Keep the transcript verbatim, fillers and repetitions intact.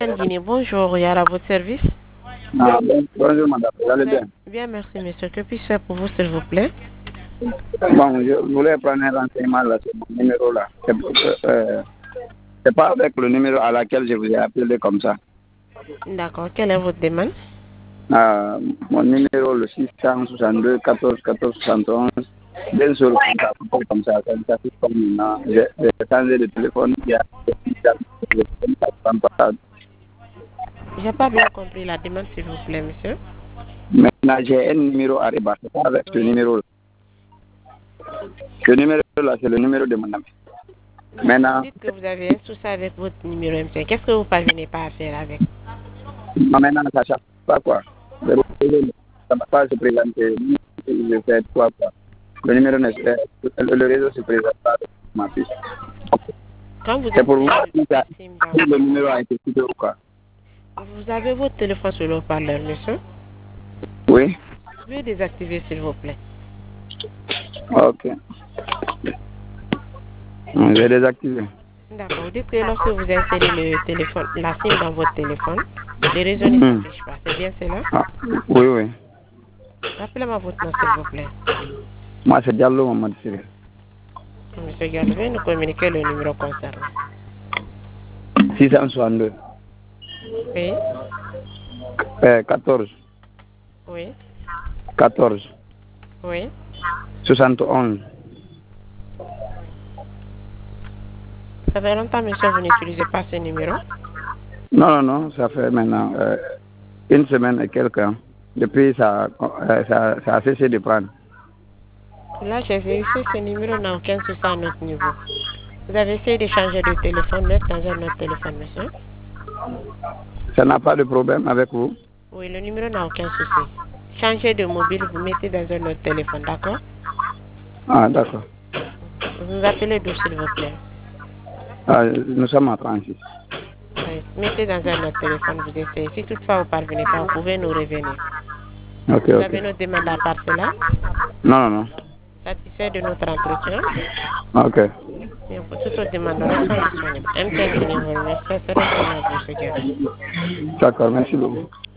Guinée, bonjour, Yara, à votre service. Ah, bon, bonjour madame, vous allez bien? Bien, merci monsieur. Que puis-je faire pour vous, s'il vous plaît? Bon, je voulais prendre un renseignement là sur mon numéro là. C'est euh, c'est pas avec le numéro à laquelle je vous ai appelé comme ça. D'accord, quelle est votre demande? Ah, mon numéro le six cent soixante-deux quatorze quatorze soixante et onze. Bien sûr, comme ça, comme ça, c'est comme maintenant. J'ai j'ai changé de téléphone il y a J'ai pas bien compris la demande, s'il vous plaît, monsieur. Maintenant, j'ai un numéro à rebattre. C'est pas avec ce Oui. numéro là. Ce numéro là, c'est le numéro de mon ami. Maintenant, Vous dites que vous avez un souci avec votre numéro M T N. Qu'est-ce que vous parvenez pas à faire avec? maintenant, ça ne cherche pas quoi. Ça ne va pas se présenter. Je fais quoi, quoi. Le numéro, le, le réseau se présente pas avec ma fille. Quand vous C'est pour vous activez si ça- le SIM si le dans- numéro a été coupé ou quoi. vous avez votre téléphone sur le haut-parleur, monsieur. Oui. Vous pouvez désactiver, s'il vous plaît. Ok. Je vais désactiver. D'accord. Vous dites que lorsque vous insérez le téléphone, la SIM dans votre téléphone, les réseaux ne Hmm. s'affichent pas. C'est bien cela? Ah, oui, oui. Rappelez-moi votre nom, s'il vous plaît. Moi, c'est Diallo Mamadou Siré. Monsieur Galvin, nous communiquer le numéro concerné. six cent soixante-deux. Oui, Euh, quatorze. oui, quatorze. oui. soixante et onze. Ça fait longtemps, monsieur, vous n'utilisez pas ce numéro? Non, non, non, ça fait maintenant euh, une semaine et quelques ans. Depuis, ça, euh, ça, ça a cessé de prendre. Là, j'ai vérifié, ce numéro n'a aucun souci à notre niveau. Vous avez essayé de changer de téléphone, mettre dans un autre téléphone, monsieur? Ça n'a pas de problème avec vous? Oui, le numéro n'a aucun souci. Changez de mobile, vous mettez dans un autre téléphone, d'accord? Ah, d'accord. Vous nous appelez d'où, s'il vous plaît? Ah, nous sommes à trente-six. Oui. Mettez dans un autre téléphone, vous essayez. Si toutefois vous ne parvenez pas, vous pouvez nous revenir. Ok, Vous ok. avez nos demandes à part cela? Non, non, non. Satisfait de notre entretien? Ok. Et pour toutes nos demandes, nous restons disponibles. M T N Guinée, vous remercie. Très bien à vous, ce gars. D'accord, merci beaucoup.